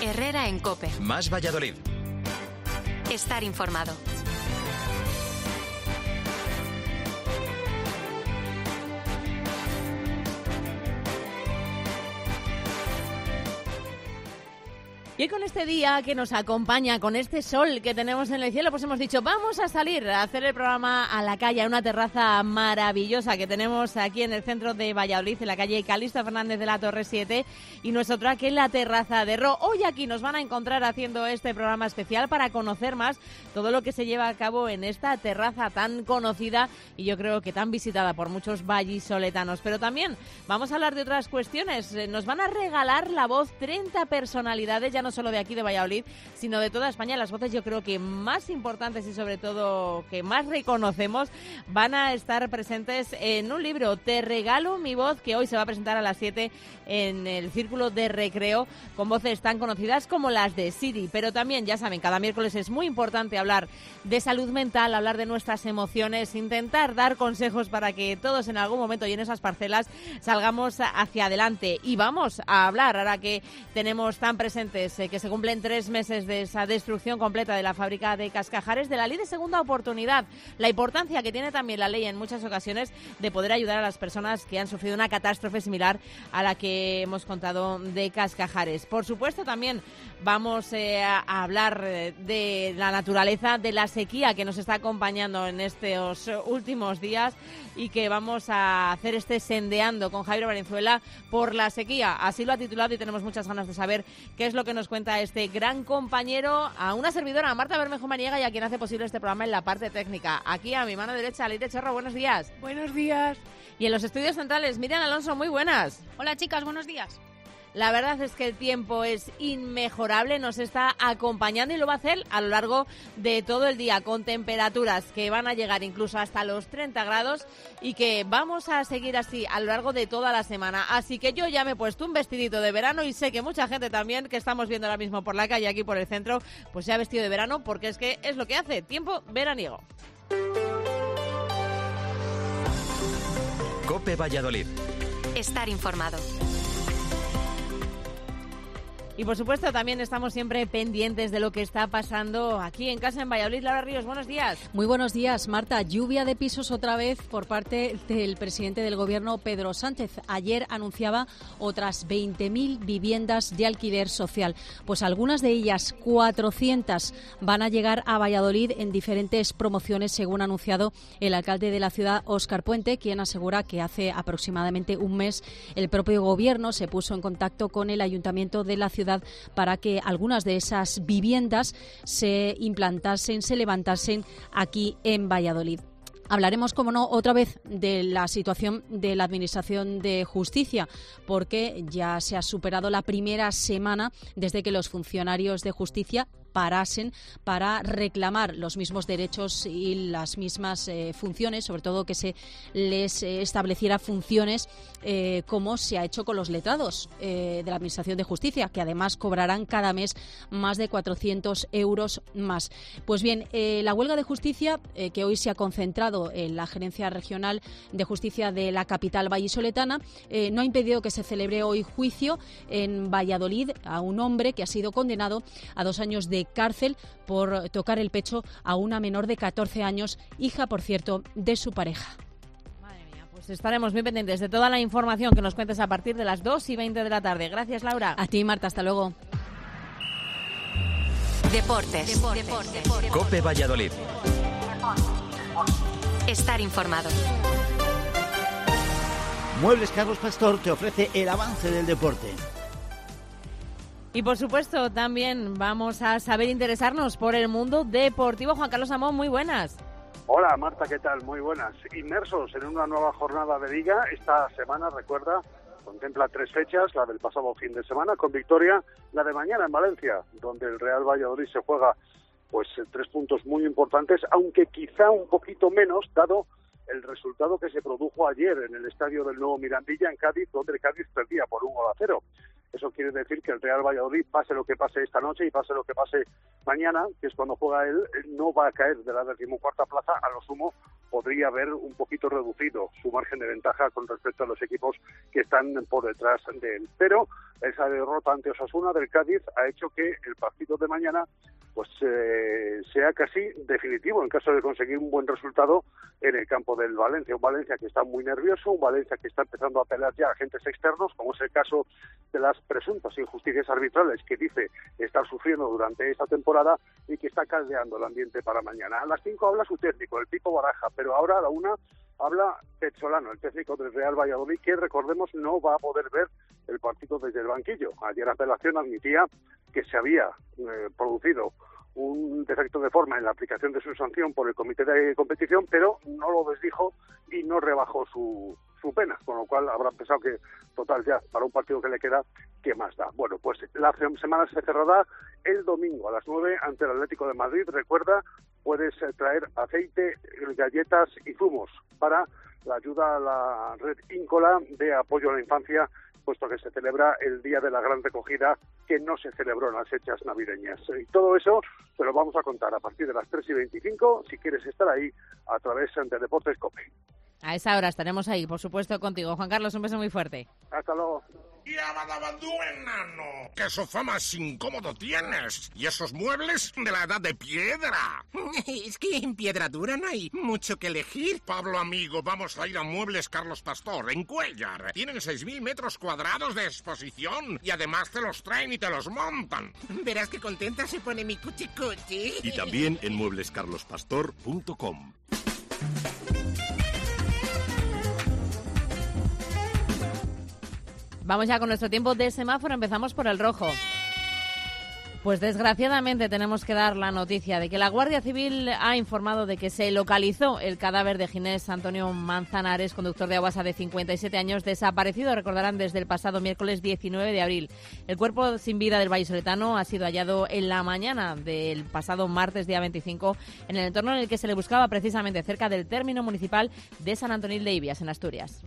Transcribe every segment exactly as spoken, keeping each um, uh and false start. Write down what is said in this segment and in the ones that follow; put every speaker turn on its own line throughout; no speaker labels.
Herrera en COPE.
Más Valladolid.
Estar informado.
Y con este día que nos acompaña, con este sol que tenemos en el cielo, pues hemos dicho, vamos a salir a hacer el programa a la calle, a una terraza maravillosa que tenemos aquí en el centro de Valladolid, en la calle Calixto Fernández de la Torre siete, y nuestra aquí en la terraza de Ro. Hoy aquí nos van a encontrar haciendo este programa especial para conocer más todo lo que se lleva a cabo en esta terraza tan conocida y yo creo que tan visitada por muchos vallisoletanos. Pero también vamos a hablar de otras cuestiones. Nos van a regalar la voz treinta personalidades, ya no solo de aquí de Valladolid, sino de toda España. Las voces yo creo que más importantes y sobre todo que más reconocemos van a estar presentes en un libro, Te regalo mi voz, que hoy se va a presentar a las siete en el Círculo de Recreo, con voces tan conocidas como las de Siri. Pero también, ya saben, cada miércoles es muy importante hablar de salud mental, hablar de nuestras emociones, intentar dar consejos para que todos en algún momento y en esas parcelas salgamos hacia adelante. Y vamos a hablar, ahora que tenemos tan presentes que se cumplen tres meses de esa destrucción completa de la fábrica de Cascajares, de la ley de segunda oportunidad, la importancia que tiene también la ley en muchas ocasiones de poder ayudar a las personas que han sufrido una catástrofe similar a la que hemos contado de Cascajares. Por supuesto, también vamos eh, a hablar de la naturaleza, de la sequía que nos está acompañando en estos últimos días y que vamos a hacer este sendeando con Javier Valenzuela por la sequía. Así lo ha titulado y tenemos muchas ganas de saber qué es lo que nos cuenta este gran compañero, a una servidora, a Marta Bermejo Maniega, y a quien hace posible este programa en la parte técnica. Aquí a mi mano derecha, Leire Cherro, buenos días.
Buenos días.
Y en los estudios centrales, Miriam Alonso, muy buenas.
Hola chicas, buenos días.
La verdad es que el tiempo es inmejorable, nos está acompañando y lo va a hacer a lo largo de todo el día, con temperaturas que van a llegar incluso hasta los treinta grados y que vamos a seguir así a lo largo de toda la semana. Así que yo ya me he puesto un vestidito de verano y sé que mucha gente también que estamos viendo ahora mismo por la calle, aquí por el centro, pues se ha vestido de verano porque es que es lo que hace, tiempo veraniego.
COPE Valladolid.
Estar informado.
Y por supuesto también estamos siempre pendientes de lo que está pasando aquí en casa en Valladolid. Laura Ríos, buenos días.
Muy buenos días, Marta. Lluvia de pisos otra vez por parte del presidente del Gobierno, Pedro Sánchez. Ayer anunciaba otras veinte mil viviendas de alquiler social. Pues algunas de ellas, cuatrocientas, van a llegar a Valladolid en diferentes promociones, según ha anunciado el alcalde de la ciudad, Óscar Puente, quien asegura que hace aproximadamente un mes el propio Gobierno se puso en contacto con el ayuntamiento de la ciudad para que algunas de esas viviendas se implantasen, se levantasen aquí en Valladolid. Hablaremos, como no, otra vez de la situación de la Administración de Justicia, porque ya se ha superado la primera semana desde que los funcionarios de justicia parasen para reclamar los mismos derechos y las mismas eh, funciones, sobre todo que se les eh, estableciera funciones eh, como se ha hecho con los letrados eh, de la Administración de Justicia, que además cobrarán cada mes más de cuatrocientos euros más. Pues bien, eh, la huelga de justicia, eh, que hoy se ha concentrado en la Gerencia Regional de Justicia de la capital vallisoletana, eh, no ha impedido que se celebre hoy juicio en Valladolid a un hombre que ha sido condenado a dos años de cárcel por tocar el pecho a una menor de catorce años, hija, por cierto, de su pareja.
Madre mía, pues estaremos muy pendientes de toda la información que nos cuentes a partir de las dos y veinte de la tarde. Gracias, Laura.
A ti, Marta, hasta luego.
Deportes. Deportes. Deportes. Deportes.
COPE Valladolid.
Estar informado.
Muebles Carlos Pastor te ofrece el avance del deporte.
Y por supuesto también vamos a saber interesarnos por el mundo deportivo. Juan Carlos Amón, muy buenas.
Hola Marta, ¿qué tal? Muy buenas. Inmersos en una nueva jornada de Liga. Esta semana, recuerda, contempla tres fechas, la del pasado fin de semana con victoria, la de mañana en Valencia, donde el Real Valladolid se juega pues tres puntos muy importantes, aunque quizá un poquito menos, dado el resultado que se produjo ayer en el estadio del Nuevo Mirandilla en Cádiz, donde el Cádiz perdía por un gol a cero. Eso quiere decir que el Real Valladolid, pase lo que pase esta noche y pase lo que pase mañana, que es cuando juega él, no va a caer de la decimocuarta plaza. A lo sumo podría haber un poquito reducido su margen de ventaja con respecto a los equipos que están por detrás de él. Pero esa derrota ante Osasuna del Cádiz ha hecho que el partido de mañana pues eh, sea casi definitivo en caso de conseguir un buen resultado en el campo del Valencia. Un Valencia que está muy nervioso, un Valencia que está empezando a apelar ya a agentes externos, como es el caso de las presuntas injusticias arbitrales que dice estar sufriendo durante esta temporada y que está caldeando el ambiente para mañana. A las cinco habla su técnico, el Pipo Baraja, pero ahora a la una habla Pezzolano, el técnico del Real Valladolid, que recordemos no va a poder ver el partido desde el banquillo. Ayer Apelación admitía que se había eh, producido un defecto de forma en la aplicación de su sanción por el comité de competición, pero no lo desdijo y no rebajó su, su pena, con lo cual habrán pensado que, total, ya para un partido que le queda, ¿qué más da? Bueno, pues la semana se cerrará el domingo a las nueve ante el Atlético de Madrid. Recuerda, puedes traer aceite, galletas y zumos para la ayuda a la red Íncola de apoyo a la infancia, puesto que se celebra el Día de la Gran Recogida, que no se celebró en las fechas navideñas. Y todo eso te lo vamos a contar a partir de las tres y veinticinco, si quieres estar ahí, a través de Deportes COPE.
A esa hora estaremos ahí, por supuesto, contigo. Juan Carlos, un beso muy fuerte.
Hasta luego.
¡Y abadabandú, enano! ¡Qué sofá más incómodo tienes! ¿Y esos muebles de la edad de piedra?
Es que en piedra dura no hay mucho que elegir.
Pablo, amigo, vamos a ir a Muebles Carlos Pastor, en Cuéllar. Tienen seis mil metros cuadrados de exposición y además te los traen y te los montan.
Verás qué contenta se pone mi cuchi-cuchi.
Y también en muebles carlos pastor punto com.
Vamos ya con nuestro tiempo de semáforo. Empezamos por el rojo. Pues desgraciadamente tenemos que dar la noticia de que la Guardia Civil ha informado de que se localizó el cadáver de Ginés Antonio Manzanares, conductor de Aguasa de cincuenta y siete años, desaparecido, recordarán, desde el pasado miércoles diecinueve de abril. El cuerpo sin vida del vallisoletano ha sido hallado en la mañana del pasado martes, día veinticinco, en el entorno en el que se le buscaba, precisamente cerca del término municipal de San Antonil de Ibias, en Asturias.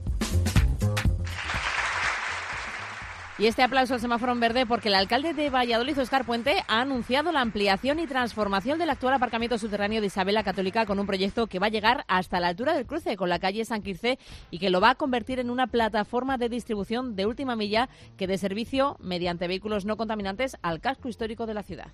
Y este aplauso al semáforo en verde porque el alcalde de Valladolid, Óscar Puente, ha anunciado la ampliación y transformación del actual aparcamiento subterráneo de Isabel la Católica con un proyecto que va a llegar hasta la altura del cruce con la calle San Quirce y que lo va a convertir en una plataforma de distribución de última milla que dé servicio mediante vehículos no contaminantes al casco histórico de la ciudad.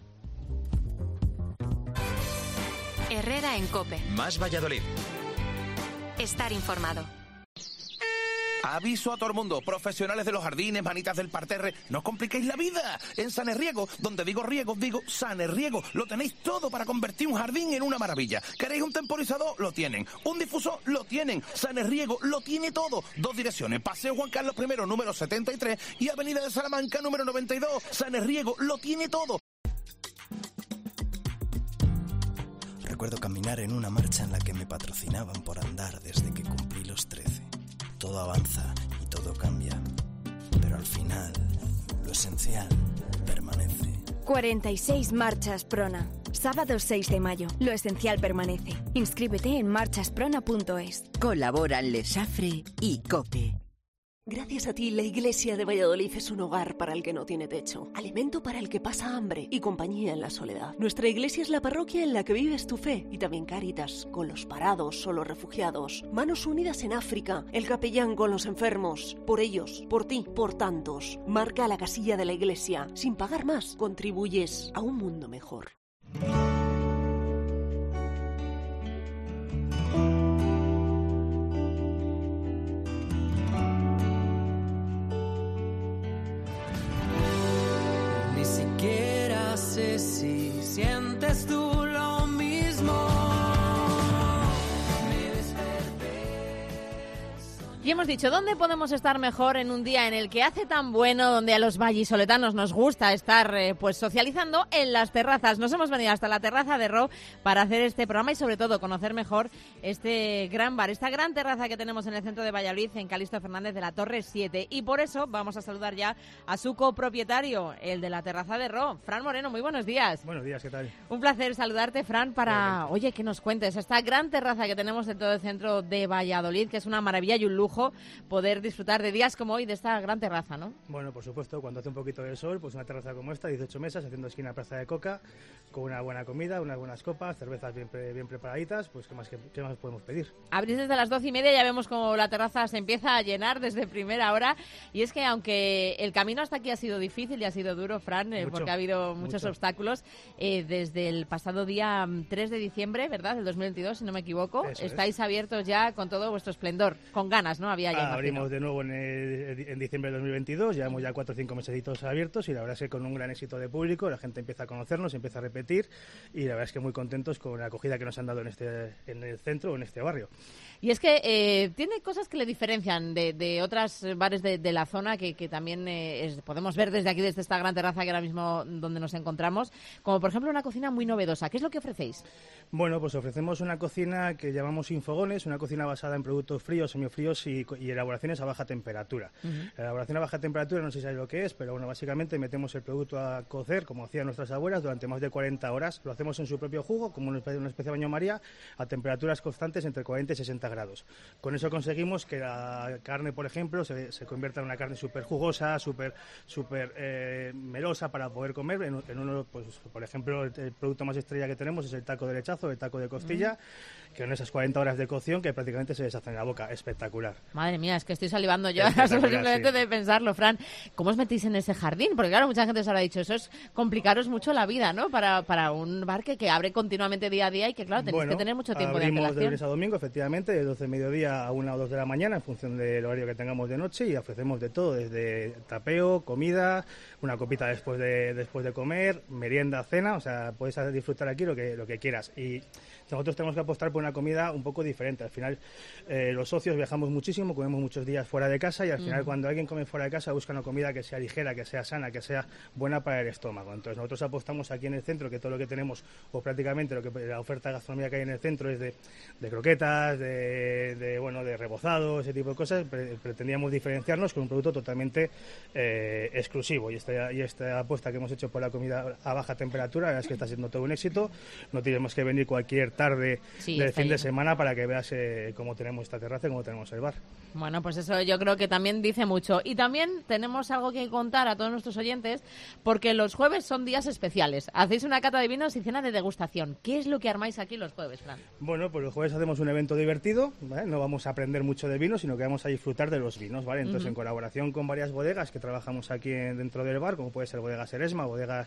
Herrera en COPE.
Más Valladolid.
Estar informado.
Aviso a todo el mundo, profesionales de los jardines, manitas del parterre, no os compliquéis la vida. En Sanerriego, donde digo riego, digo Sanerriego, lo tenéis todo para convertir un jardín en una maravilla. ¿Queréis un temporizador? Lo tienen. ¿Un difusor? Lo tienen. Sanerriego lo tiene todo. Dos direcciones, Paseo Juan Carlos I, número setenta y tres, y Avenida de Salamanca, número noventa y dos. Sanerriego lo tiene todo.
Recuerdo caminar en una marcha en la que me patrocinaban por andar desde que cumplí los trece. Todo avanza y todo cambia, pero al final, lo esencial permanece.
cuarenta y seis marchas Prona. Sábado seis de mayo. Lo esencial permanece. Inscríbete en marchasprona punto es.
Colaboran Lesafre y COPE.
Gracias a ti, la Iglesia de Valladolid es un hogar para el que no tiene techo, alimento para el que pasa hambre y compañía en la soledad. Nuestra iglesia es la parroquia en la que vives tu fe y también Cáritas, con los parados o los refugiados. Manos Unidas en África, el capellán con los enfermos. Por ellos, por ti, por tantos. Marca la casilla de la iglesia. Sin pagar más, contribuyes a un mundo mejor.
sé si sientes tú lo mismo. Me desperté.
Y hemos dicho, ¿dónde podemos estar mejor en un día en el que hace tan bueno, donde a los vallisoletanos nos gusta estar eh, pues socializando? En las terrazas. Nos hemos venido hasta la terraza de Ro para hacer este programa y sobre todo conocer mejor este gran bar, esta gran terraza que tenemos en el centro de Valladolid, en Calixto Fernández de la Torre siete. Y por eso vamos a saludar ya a su copropietario, el de la terraza de Ro, Fran Moreno. Muy buenos días.
Buenos días, ¿qué tal?
Un placer saludarte, Fran, para, oye, que nos cuentes esta gran terraza que tenemos en todo el centro de Valladolid, que es una maravilla y un lujo lujo poder disfrutar de días como hoy de esta gran terraza, ¿no?
Bueno, por supuesto, cuando hace un poquito de sol, pues una terraza como esta, dieciocho mesas, haciendo esquina a Plaza de Coca, con una buena comida, unas buenas copas, cervezas bien, bien preparaditas, pues ¿qué más, qué, qué más podemos pedir?
Abrís desde las doce y media, ya vemos como la terraza se empieza a llenar desde primera hora, y es que aunque el camino hasta aquí ha sido difícil y ha sido duro, Fran, eh, porque ha habido muchos mucho. obstáculos, eh, desde el pasado día tres de diciembre, ¿verdad?, del dos mil veintidós, si no me equivoco, Eso estáis es. abiertos ya con todo vuestro esplendor, con ganas, ¿no? Había ya,
ah, abrimos de nuevo en, el, en diciembre de dos mil veintidós, llevamos ya cuatro o cinco mesecitos abiertos y la verdad es que con un gran éxito de público, la gente empieza a conocernos, empieza a repetir y la verdad es que muy contentos con la acogida que nos han dado en este en el centro o en este barrio.
Y es que eh, tiene cosas que le diferencian de, de otros bares de, de la zona que, que también eh, es, podemos ver desde aquí, desde esta gran terraza que ahora mismo donde nos encontramos, como por ejemplo una cocina muy novedosa. ¿Qué es lo que ofrecéis?
Bueno, pues ofrecemos una cocina que llamamos sin fogones, una cocina basada en productos fríos, semifríos y, y elaboraciones a baja temperatura. Uh-huh. La elaboración a baja temperatura no sé si sabéis lo que es, pero bueno, básicamente metemos el producto a cocer, como hacían nuestras abuelas, durante más de cuarenta horas. Lo hacemos en su propio jugo, como una especie, una especie de baño María, a temperaturas constantes entre cuarenta y sesenta grados. Con eso conseguimos que la carne, por ejemplo, se, se convierta en una carne súper jugosa, súper súper eh, melosa para poder comer. En, en uno, pues, por ejemplo, el, el producto más estrella que tenemos es el taco de lechazo, el taco de costilla, mm. que en esas cuarenta horas de cocción que prácticamente se deshacen en la boca. Espectacular.
Madre mía, es que estoy salivando yo ahora solo simplemente sí. de pensarlo, Fran. ¿Cómo os metís en ese jardín? Porque claro, mucha gente os habrá dicho, eso es complicaros mucho la vida, ¿no? Para, para un bar que, que abre continuamente día a día y que, claro, tenéis
bueno,
que tener mucho tiempo de
antelación.
Abrimos
de lunes a domingo, efectivamente, de doce de mediodía a una o dos de la mañana, en función del horario que tengamos de noche, y ofrecemos de todo, desde tapeo, comida, una copita después de después de comer, merienda, cena, o sea, puedes disfrutar aquí lo que lo que quieras. Y nosotros tenemos que apostar por una comida un poco diferente. Al final, eh, los socios viajamos muchísimo, comemos muchos días fuera de casa y al final, mm. cuando alguien come fuera de casa, busca una comida que sea ligera, que sea sana, que sea buena para el estómago. Entonces, nosotros apostamos aquí en el centro, que todo lo que tenemos, o prácticamente lo que la oferta gastronómica que hay en el centro es de, de croquetas, de, de, bueno, de rebozado, ese tipo de cosas. Pretendíamos diferenciarnos con un producto totalmente eh, exclusivo. Y esta, y esta apuesta que hemos hecho por la comida a baja temperatura, la verdad es que está siendo todo un éxito. No tenemos que venir cualquier tarde sí, del fin de semana para que veas eh, cómo tenemos esta terraza y cómo tenemos el bar.
Bueno, pues eso yo creo que también dice mucho. Y también tenemos algo que contar a todos nuestros oyentes, porque los jueves son días especiales. Hacéis una cata de vinos y cena de degustación. ¿Qué es lo que armáis aquí los jueves, Fran?
Bueno, pues los jueves hacemos un evento divertido, ¿vale? No vamos a aprender mucho de vino, sino que vamos a disfrutar de los vinos, ¿vale? Entonces, uh-huh. en colaboración con varias bodegas que trabajamos aquí en, dentro del bar, como puede ser Bodegas Eresma, Bodegas...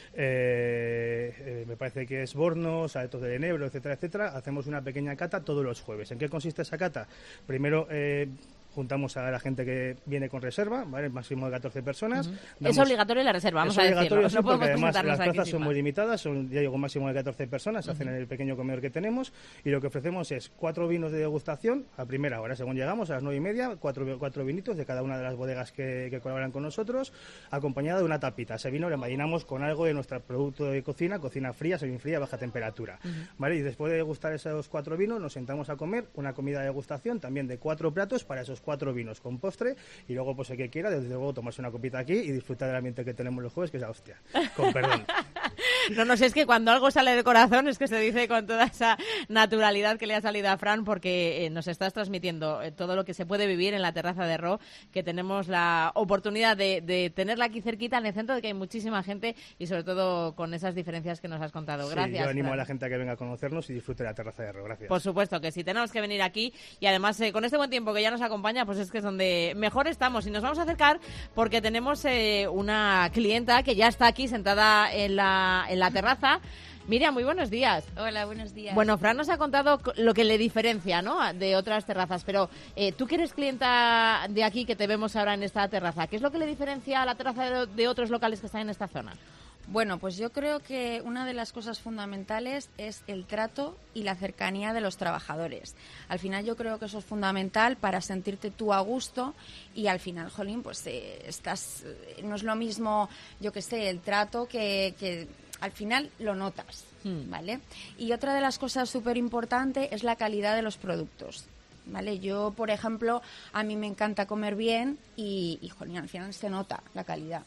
Eh, eh, me parece que es Bornos, Aretos de Enebro, etcétera, etcétera, hacemos una pequeña cata todos los jueves. ¿En qué consiste esa cata? Primero eh, juntamos a la gente que viene con reserva, ¿vale? Máximo de catorce personas.
Uh-huh. Damos... Es obligatorio la reserva, vamos
es
a decirlo.
Sí,
no
porque además las plazas son
más.
muy limitadas, son, ya digo, máximo de catorce personas, se
uh-huh.
hacen en el pequeño comedor que tenemos, y lo que ofrecemos es cuatro vinos de degustación a primera hora, según llegamos, a las nueve y media, cuatro, cuatro vinitos de cada una de las bodegas que, que colaboran con nosotros, acompañada de una tapita. Ese vino lo imaginamos con algo de nuestro producto de cocina, cocina fría, semifría, a baja temperatura. Uh-huh. ¿Vale? Y después de degustar esos cuatro vinos, nos sentamos a comer una comida de degustación también de cuatro platos para esos cuatro vinos con postre, y luego pues el que quiera, desde luego tomarse una copita aquí y disfrutar del ambiente que tenemos los jueves, que es la hostia, con perdón.
No, no sé, es que cuando algo sale de corazón es que se dice con toda esa naturalidad que le ha salido a Fran, porque eh, nos estás transmitiendo eh, todo lo que se puede vivir en la terraza de Ro, que tenemos la oportunidad de, de tenerla aquí cerquita en el centro, de que hay muchísima gente y sobre todo con esas diferencias que nos has contado. Gracias.
Sí, yo animo
Fran.
a la gente a que venga a conocernos y disfrute de la terraza de Ro. Gracias.
Por supuesto que sí, tenemos que venir aquí y además eh, con este buen tiempo que ya nos acompaña, pues es que es donde mejor estamos, y nos vamos a acercar porque tenemos eh, una clienta que ya está aquí sentada en la, en la terraza. Miriam, muy buenos días.
Hola, buenos días.
Bueno, Fran nos ha contado lo que le diferencia, ¿no?, de otras terrazas, pero eh, tú que eres clienta de aquí, que te vemos ahora en esta terraza, ¿qué es lo que le diferencia a la terraza de, de otros locales que están en esta zona?
Bueno, pues yo creo que una de las cosas fundamentales es el trato y la cercanía de los trabajadores. Al final yo creo que eso es fundamental para sentirte tú a gusto y al final, jolín, pues eh, estás, no es lo mismo, yo que sé, el trato que, que al final lo notas, hmm. ¿vale? Y otra de las cosas súper importantes es la calidad de los productos. ¿Vale? Yo, por ejemplo, a mí me encanta comer bien y, y jolín, al final se nota la calidad.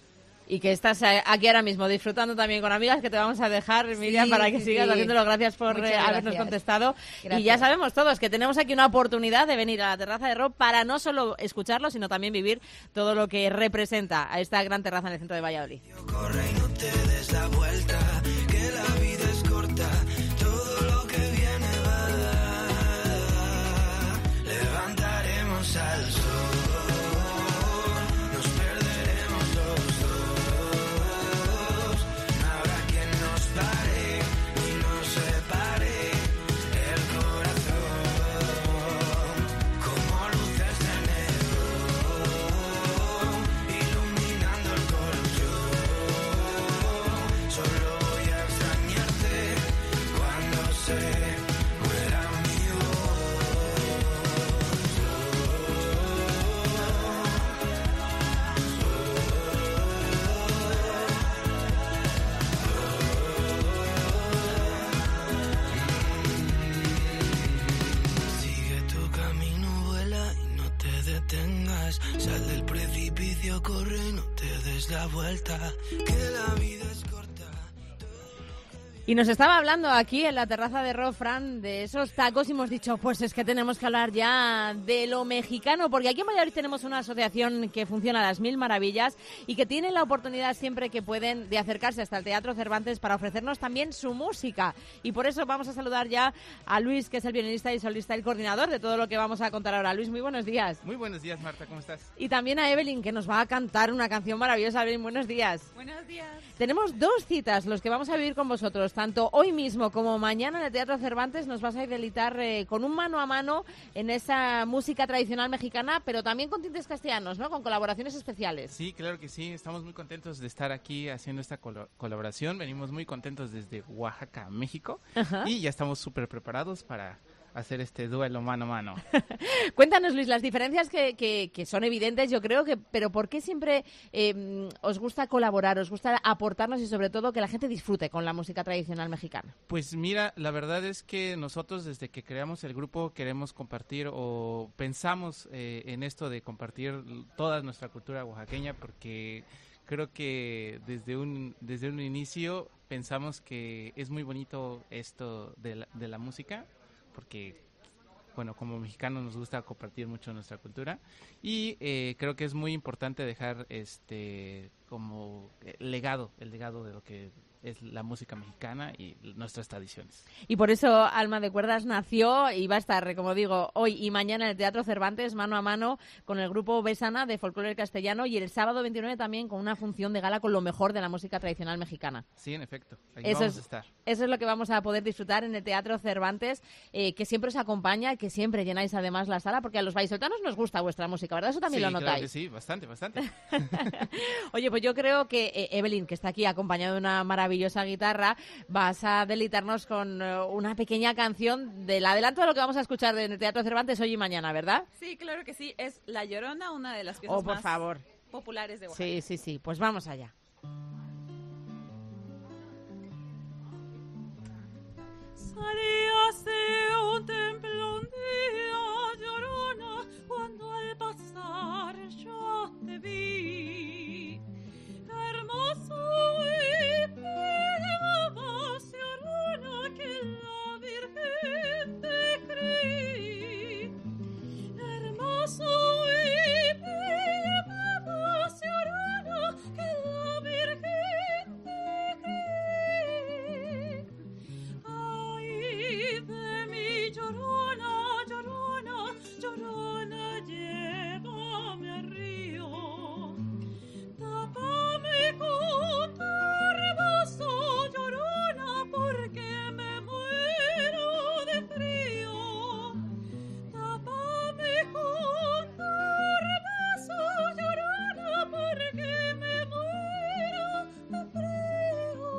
Y que estás aquí ahora mismo disfrutando también con amigas, que te vamos a dejar, Miriam,
Sí,
para que
sí,
sigas
sí.
haciéndolo. Gracias por
Muchas
eh, habernos
gracias.
contestado.
Gracias.
Y ya sabemos todos que tenemos aquí una oportunidad de venir a la terraza de Rock para no solo escucharlo, sino también vivir todo lo que representa a esta gran terraza en el centro de Valladolid.
Corre y no te des la vuelta, que la vida es corta, todo lo que viene va. Levantaremos al sol, nos perderemos los dos, no habrá quien nos pare y nos separe el corazón, como luces de neón, iluminando el colchón. Solo voy a extrañarte cuando se muera mi Sigue tu camino, vuela y no te detengas. Sal del precipicio, corre y no te des la vuelta. Que la vida es corta.
Y nos estaba hablando aquí en la terraza de Rock, Fran, de esos tacos y hemos dicho, pues es que tenemos que hablar ya de lo mexicano, porque aquí en Valladolid tenemos una asociación que funciona a las mil maravillas y que tiene la oportunidad siempre que pueden de acercarse hasta el Teatro Cervantes para ofrecernos también su música. Y por eso vamos a saludar ya a Luis, que es el violinista y solista y coordinador de todo lo que vamos a contar ahora. Luis, muy buenos días.
Muy buenos días, Marta, ¿cómo estás?
Y también a Evelyn, que nos va a cantar una canción maravillosa. Evelyn, buenos días.
Buenos días.
Tenemos dos citas, los que vamos a vivir con vosotros, tanto hoy mismo como mañana en el Teatro Cervantes. Nos vas a deleitar eh, con un mano a mano en esa música tradicional mexicana, pero también con tintes castellanos, ¿no? Con colaboraciones especiales.
Sí, claro que sí. Estamos muy contentos de estar aquí haciendo esta colo- colaboración. Venimos muy contentos desde Oaxaca, México.
Ajá.
Y ya estamos súper preparados para hacer este duelo mano a mano.
Cuéntanos, Luis, las diferencias que, que, que son evidentes, yo creo que, pero ¿por qué siempre eh, os gusta colaborar, os gusta aportarnos y sobre todo que la gente disfrute con la música tradicional mexicana?
Pues mira, la verdad es que nosotros desde que creamos el grupo queremos compartir o pensamos eh, en esto de compartir toda nuestra cultura oaxaqueña, porque creo que desde un desde un inicio pensamos que es muy bonito esto de la, de la música, porque bueno, como mexicanos nos gusta compartir mucho nuestra cultura y eh, creo que es muy importante dejar este como legado, el legado de lo que es la música mexicana y nuestras tradiciones.
Y por eso Alma de Cuerdas nació y va a estar, como digo, hoy y mañana en el Teatro Cervantes, mano a mano con el grupo Besana de folclore castellano, y el sábado veintinueve también con una función de gala con lo mejor de la música tradicional mexicana.
Sí, en efecto. Ahí
Eso
vamos
es,
a estar.
Eso es lo que vamos a poder disfrutar en el Teatro Cervantes, eh, que siempre os acompaña, que siempre llenáis además la sala, porque a los vallisoletanos nos gusta vuestra música, ¿verdad? Eso también
Sí,
lo
claro
notáis.
que sí, bastante, bastante.
Oye, pues yo creo que eh, Evelyn, que está aquí acompañada de una maravillosa guitarra, vas a deleitarnos con eh, una pequeña canción del adelanto de lo que vamos a escuchar en el Teatro Cervantes hoy y mañana, ¿verdad?
Sí, claro que sí. Es La Llorona, una de las piezas
Oh, por
más
favor.
populares de Oaxaca.
Sí, sí, sí. Pues vamos allá.
Salías de un templo un día, Llorona, cuando al pasar yo te vi. Hermoso y pedabas, Llorona, que la Virgen te creí. Hermoso y pedabas, Llorona, que la Virgen te creí. Ay de mi Llorona, Llorona, Llorona, llévame al río. Tápame con tu rebozo, Llorona, porque me muero de frío. Tápame con tu rebozo, Llorona, porque me muero de frío.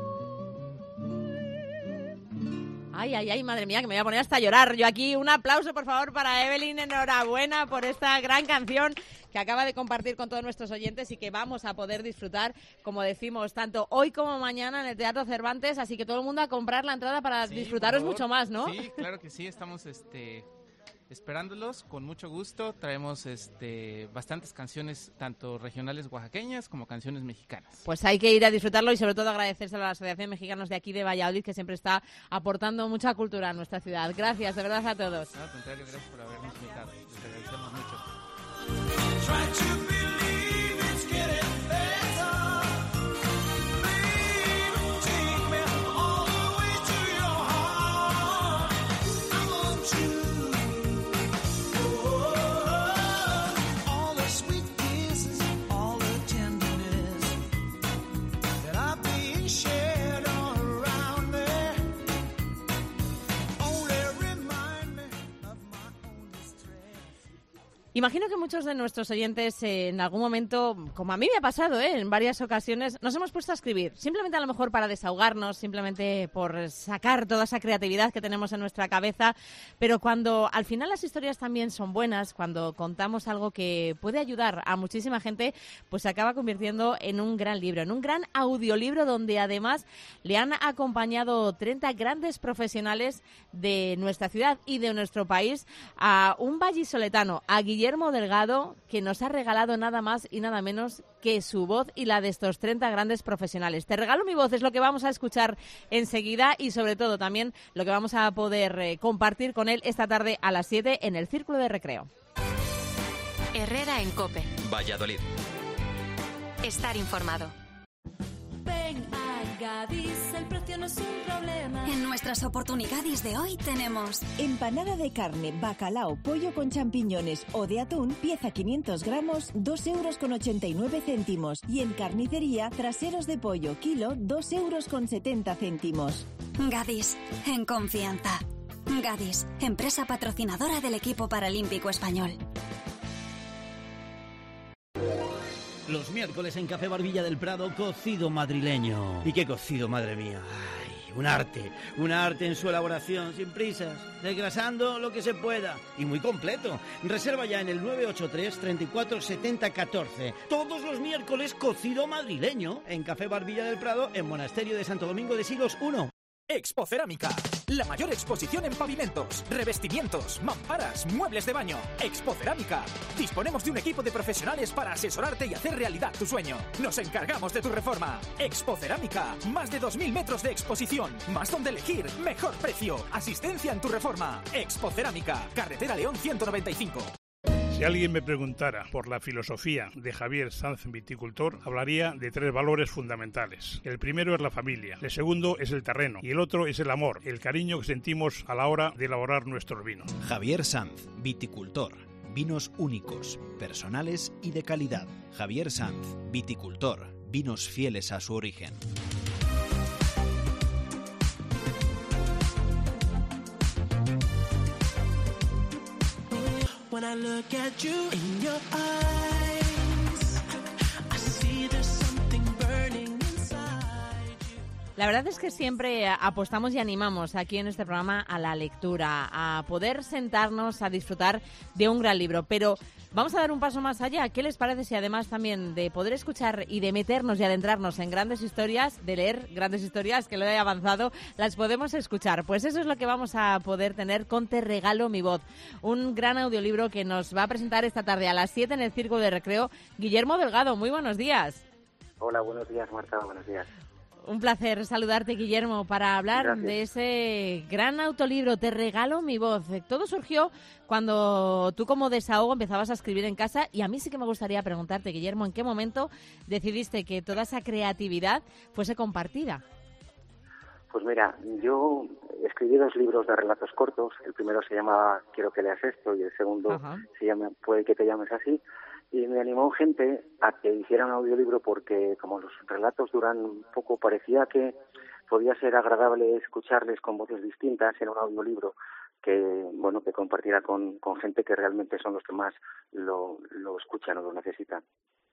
Ay, ay, ay, madre mía, que me voy a poner hasta a llorar. Yo aquí, un aplauso, por favor, para Evelyn. Enhorabuena por esta gran canción que acaba de compartir con todos nuestros oyentes y que vamos a poder disfrutar, como decimos, tanto hoy como mañana en el Teatro Cervantes. Así que todo el mundo a comprar la entrada para
Sí,
disfrutaros
por favor.
mucho más, ¿no?
Sí, claro que sí, estamos este esperándolos con mucho gusto. Traemos este bastantes canciones, tanto regionales oaxaqueñas como canciones mexicanas.
Pues hay que ir a disfrutarlo y sobre todo agradecerse a la Asociación Mexicanos de aquí de Valladolid, que siempre está aportando mucha cultura a nuestra ciudad. Gracias, de verdad, a todos.
No, al contrario, gracias por habernos invitado. Les agradecemos mucho.
Imagino que muchos de nuestros oyentes eh, en algún momento, como a mí me ha pasado eh, en varias ocasiones, nos hemos puesto a escribir, simplemente a lo mejor para desahogarnos, simplemente por sacar toda esa creatividad que tenemos en nuestra cabeza, pero cuando al final las historias también son buenas, cuando contamos algo que puede ayudar a muchísima gente, pues se acaba convirtiendo en un gran libro, en un gran audiolibro donde además le han acompañado treinta grandes profesionales de nuestra ciudad y de nuestro país a un vallisoletano, a Guillermo Delgado, que nos ha regalado nada más y nada menos que su voz y la de estos treinta grandes profesionales. Te regalo mi voz, es lo que vamos a escuchar enseguida y sobre todo también lo que vamos a poder eh, compartir con él esta tarde a las siete en el Círculo de Recreo.
Herrera en COPE.
Valladolid.
Estar informado.
Ven a Gadis, el precio no es un problema.
En nuestras oportunidades de hoy tenemos
empanada de carne, bacalao, pollo con champiñones o de atún, pieza quinientos gramos, dos euros con ochenta y nueve céntimos. Y en carnicería, traseros de pollo, kilo, dos euros con setenta céntimos.
Gadis, en confianza. Gadis, empresa patrocinadora del equipo paralímpico español.
Los miércoles en Café Barbilla del Prado, cocido madrileño. ¿Y qué cocido, madre mía? Ay, un arte, un arte en su elaboración, sin prisas, desgrasando lo que se pueda y muy completo. Reserva ya en el nueve ocho tres, treinta y cuatro, setenta, catorce. Todos los miércoles cocido madrileño en Café Barbilla del Prado, en Monasterio de Santo Domingo de Silos uno.
Expocerámica, la mayor exposición en pavimentos, revestimientos, mamparas, muebles de baño. Expocerámica. Disponemos de un equipo de profesionales para asesorarte y hacer realidad tu sueño. Nos encargamos de tu reforma. Expocerámica, más de dos mil metros de exposición, más donde elegir, mejor precio, asistencia en tu reforma. Expocerámica, carretera León ciento noventa y cinco.
Si alguien me preguntara por la filosofía de Javier Sanz Viticultor, hablaría de tres valores fundamentales. El primero es la familia, el segundo es el terreno y el otro es el amor, el cariño que sentimos a la hora de elaborar nuestros vinos.
Javier Sanz, Viticultor. Vinos únicos, personales y de calidad. Javier Sanz, Viticultor. Vinos fieles a su origen.
When I look at you in your eyes, I see there's something burning inside you.
La verdad es que siempre apostamos y animamos aquí en este programa a la lectura, a poder sentarnos a disfrutar de un gran libro, pero vamos a dar un paso más allá. ¿Qué les parece si además también de poder escuchar y de meternos y adentrarnos en grandes historias, de leer grandes historias, que lo he avanzado, las podemos escuchar? Pues eso es lo que vamos a poder tener con Te regalo mi voz, un gran audiolibro que nos va a presentar esta tarde a las siete en el Círculo de Recreo Guillermo Delgado. Muy buenos días.
Hola, buenos días, Marta, buenos días.
Un placer saludarte, Guillermo, para hablar
Gracias.
de ese gran autolibro, Te regalo mi voz. Todo surgió cuando tú como desahogo empezabas a escribir en casa y a mí sí que me gustaría preguntarte, Guillermo, ¿en qué momento decidiste que toda esa creatividad fuese compartida?
Pues mira, yo escribí dos libros de relatos cortos. El primero se llama Quiero que leas esto y el segundo Ajá. se llama Puede que te llames así. Y me animó gente a que hiciera un audiolibro porque como los relatos duran poco, parecía que podía ser agradable escucharles con voces distintas en un audiolibro que, bueno, que compartiera con, con gente que realmente son los que más lo, lo escuchan o lo necesitan.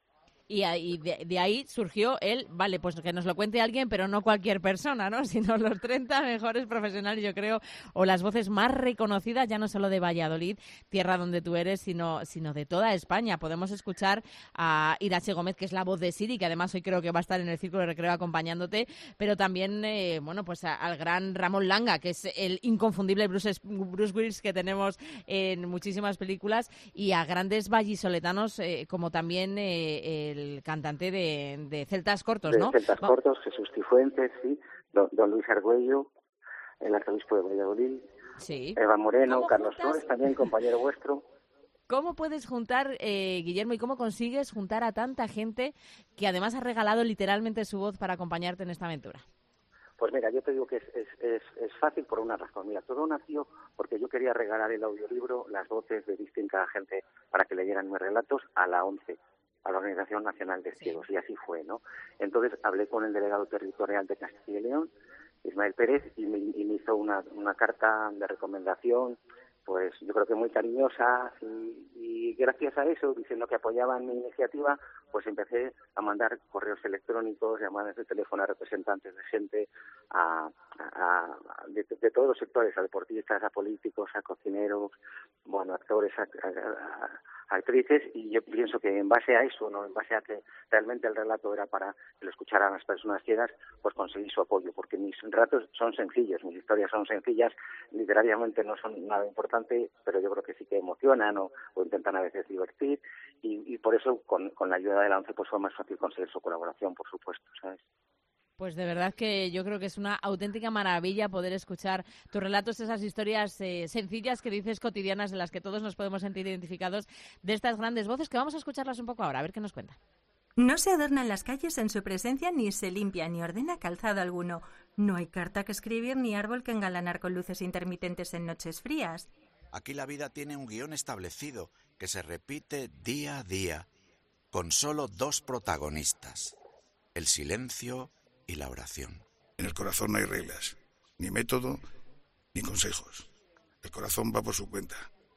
Y, y de, de ahí surgió el, vale, pues que nos lo cuente alguien, pero no cualquier persona, ¿no? Sino los treinta mejores profesionales, yo creo, o las voces más reconocidas, ya no solo de Valladolid, tierra donde tú eres, sino, sino de toda España. Podemos escuchar a Irache Gómez, que es la voz de Siri, que además hoy creo que va a estar en el Círculo de Recreo acompañándote, pero también, eh, bueno, pues a, al gran Ramón Langa, que es el inconfundible Bruce, Bruce Willis que tenemos en muchísimas películas, y a grandes vallisoletanos, eh, como también eh, el cantante de, de Celtas Cortos,
de
¿no?
Celtas
Va-
Cortos, Jesús Cifuentes, sí, don, don Luis Argüello, el arzobispo de Valladolid,
Sí.
Eva Moreno,
¿Cómo
Carlos
juntas?
Flores, también compañero vuestro.
¿Cómo puedes juntar, eh, Guillermo, y cómo consigues juntar a tanta gente que además ha regalado literalmente su voz para acompañarte en esta aventura?
Pues mira, yo te digo que es, es, es, es fácil por una razón. Mira, todo nació porque yo quería regalar el audiolibro, las voces de distinta gente para que leyeran mis relatos a la ONCE, a la Organización Nacional de Ciegos, y así fue, ¿no? Entonces hablé con el delegado territorial de Castilla y León, Ismael Pérez, y me, y me hizo una, una carta de recomendación, pues yo creo que muy cariñosa, y, y gracias a eso, diciendo que apoyaban mi iniciativa, pues empecé a mandar correos electrónicos, llamadas de teléfono a representantes de gente, a, a, a- de, de todos los sectores, a deportistas, a políticos, a cocineros, bueno, actores, a, a- a actrices, y yo pienso que en base a eso, no, en base a que realmente el relato era para que lo escucharan las personas ciegas, pues conseguí su apoyo, porque mis relatos son sencillos, mis historias son sencillas, literariamente no son nada importante, pero yo creo que sí que emocionan o, o intentan a veces divertir, y, y por eso con, con la ayuda de la ONCE pues fue más fácil conseguir su colaboración, por supuesto, ¿sabes?
Pues de verdad que yo creo que es una auténtica maravilla poder escuchar tus relatos, esas historias eh, sencillas que dices, cotidianas, de las que todos nos podemos sentir identificados, de estas grandes voces, que vamos a escucharlas un poco ahora, a ver qué nos cuenta.
No se adornan las calles en su presencia, ni se limpia ni ordena calzado alguno. No hay carta que escribir ni árbol que engalanar con luces intermitentes en noches frías.
Aquí la vida tiene un guión establecido que se repite día a día, con solo dos protagonistas, el silencio y la oración.
En el corazón no hay reglas, ni método, ni consejos. El corazón va por su cuenta.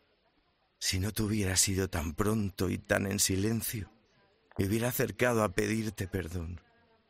Si no te hubiera sido tan pronto y tan en silencio, me hubiera acercado a pedirte perdón.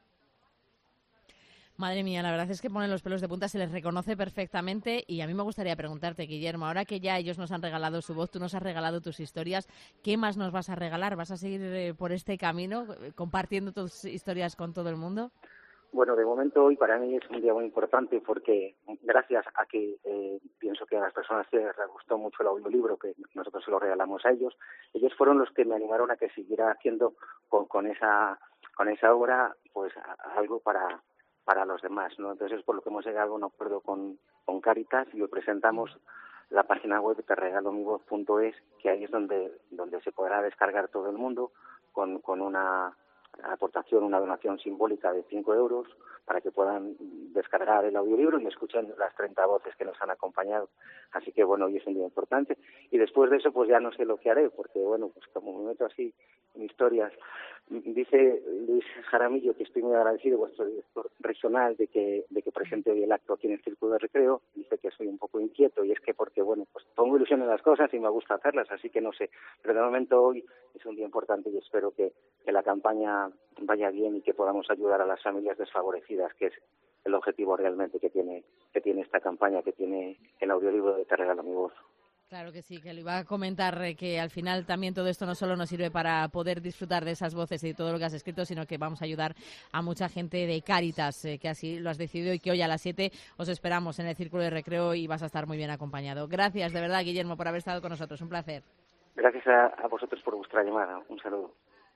Madre mía, la verdad es que ponen los pelos de punta, se les reconoce perfectamente, y a mí me gustaría preguntarte, Guillermo, ahora que ya ellos nos han regalado su voz, tú nos has regalado tus historias, ¿qué más nos vas a regalar? ¿Vas a seguir eh, por este camino, eh, compartiendo tus historias con todo el mundo?
Bueno, de momento hoy para mí es un día muy importante porque gracias a que eh, pienso que a las personas ciegas les gustó mucho el audiolibro, que nosotros se lo regalamos a ellos, ellos fueron los que me animaron a que siguiera haciendo con, con esa con esa obra pues a, a algo para para los demás, ¿no? Entonces es por lo que hemos llegado a un acuerdo con, con Cáritas y hoy presentamos la página web te regalo mi voz punto es, que ahí es donde donde se podrá descargar todo el mundo con, con una aportación, una donación simbólica de cinco euros para que puedan descargar el audiolibro y escuchen las treinta voces que nos han acompañado. Así que, bueno, hoy es un día importante. Y después de eso, pues ya no sé lo que haré, porque, bueno, pues como me meto así en historias, dice Luis Jaramillo que estoy muy agradecido, vuestro director regional, de que de que presente hoy el acto aquí en el Círculo de Recreo. Dice que soy un poco inquieto, y es que porque, bueno, pues pongo ilusión en las cosas y me gusta hacerlas, así que no sé. Pero de momento hoy es un día importante y espero que, que la campaña vaya bien y que podamos ayudar a las familias desfavorecidas, que es el objetivo realmente que tiene que tiene esta campaña, que tiene el audiolibro de Te regalo mi voz.
Claro que sí, que le iba a comentar eh, que al final también todo esto no solo nos sirve para poder disfrutar de esas voces y de todo lo que has escrito, sino que vamos a ayudar a mucha gente de Cáritas, eh, que así lo has decidido, y que hoy a las siete os esperamos en el Círculo de Recreo y vas a estar muy bien acompañado. Gracias de verdad, Guillermo, por haber estado con nosotros. Un placer.
Gracias a, a vosotros por vuestra llamada. Un saludo.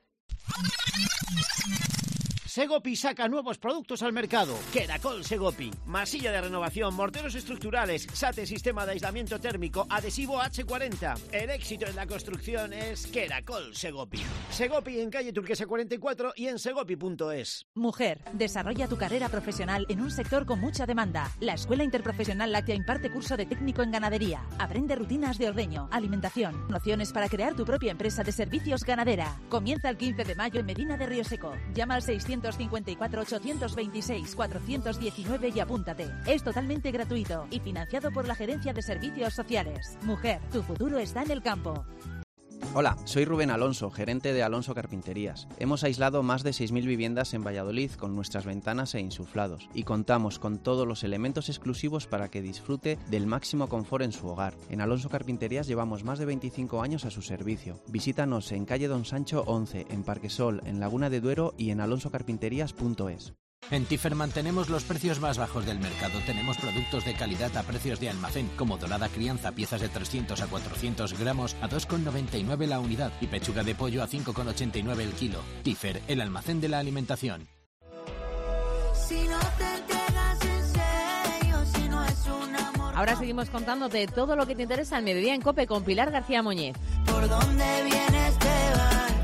Segopi saca nuevos productos al mercado. Queracol Segopi. Masilla de renovación, morteros estructurales, S A T, sistema de aislamiento térmico, adhesivo hache cuarenta. El éxito en la construcción es Queracol Segopi. Segopi en calle Turquesa cuarenta y cuatro y en segopi punto es.
Mujer, desarrolla tu carrera profesional en un sector con mucha demanda. La Escuela Interprofesional Láctea imparte curso de técnico en ganadería. Aprende rutinas de ordeño, alimentación, nociones para crear tu propia empresa de servicios ganadera. Comienza el quince de mayo en Medina de Rioseco. Llama al seiscientos cincuenta y cuatro, ochocientos veintiséis, cuatrocientos diecinueve y apúntate. Es totalmente gratuito y financiado por la Gerencia de Servicios Sociales. Mujer, tu futuro está en el campo.
Hola, soy Rubén Alonso, gerente de Alonso Carpinterías. Hemos aislado más de seis mil viviendas en Valladolid con nuestras ventanas e insuflados y contamos con todos los elementos exclusivos para que disfrute del máximo confort en su hogar. En Alonso Carpinterías llevamos más de veinticinco años a su servicio. Visítanos en calle Don Sancho once, en Parquesol, en Laguna de Duero y en alonso carpinterías punto es.
En Tifer mantenemos los precios más bajos del mercado. Tenemos productos de calidad a precios de almacén, como dorada crianza, piezas de trescientos a cuatrocientos gramos a dos con noventa y nueve la unidad y pechuga de pollo a cinco con ochenta y nueve el kilo. Tifer, el almacén de la alimentación.
Si no te entregas en serio, si no es un amor.
Ahora seguimos contándote todo lo que te interesa al mediodía en COPE con Pilar García Muñiz.
¿Por dónde vienes te vas?